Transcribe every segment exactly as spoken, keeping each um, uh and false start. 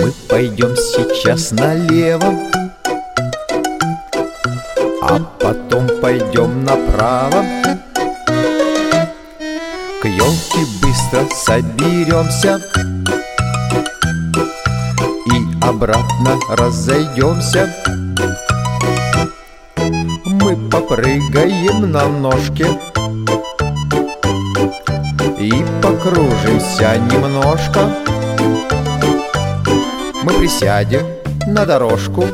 Мы пойдем сейчас налево, а потом пойдем направо. К елке быстро соберемся и обратно разойдемся. Мы попрыгаем на ножке и покружимся немножко. Мы присядем на дорожку,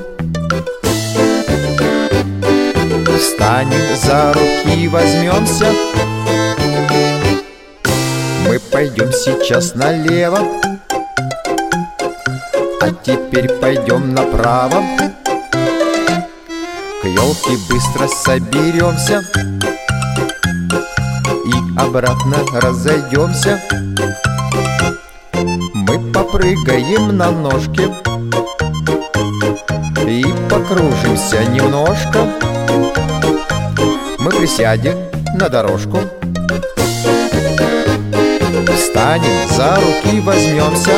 встанем за руки, возьмемся. Мы пойдем сейчас налево, а теперь пойдем направо. К елке быстро соберемся и обратно разойдемся. Мы попрыгаем на ножке и покружимся немножко. Мы присядем на дорожку, встанем за руки, возьмемся.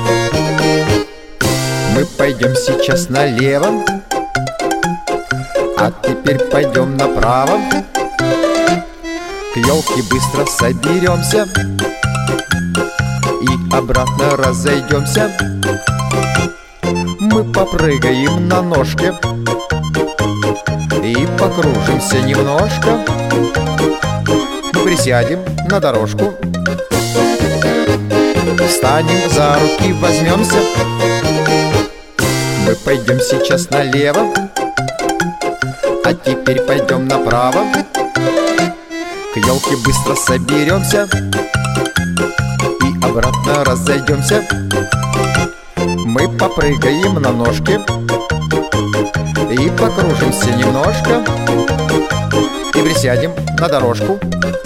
Мы пойдем сейчас налево, а теперь пойдем направо. К елке быстро соберемся и обратно разойдемся. Мы попрыгаем на ножке и покружимся немножко. Мы присядем на дорожку, встанем за руки, возьмемся. Мы пойдем сейчас налево, а теперь пойдем направо. К елке быстро соберемся и обратно разойдемся. Мы попрыгаем на ножке и покружимся немножко. И присядем на дорожку,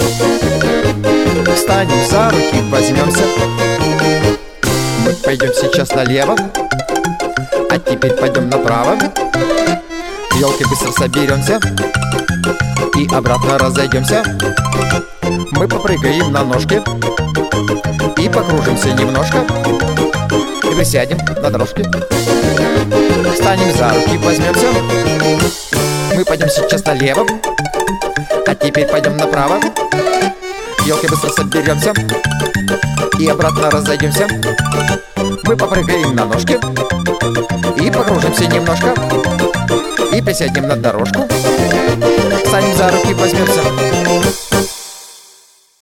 встанем за руки, возьмемся. Мы пойдем сейчас налево, а теперь пойдем направо. К елке быстро соберемся и обратно разойдемся. Мы попрыгаем на ножке и покружимся немножко. И присядем на дорожке, встанем за руки, возьмемся. Мы пойдем сейчас налево, а теперь пойдем направо. К елке быстро соберемся и обратно разойдемся. Мы попрыгаем на ножке и покружимся немножко. И присядем на дорожку, встанем за руки, возьмемся.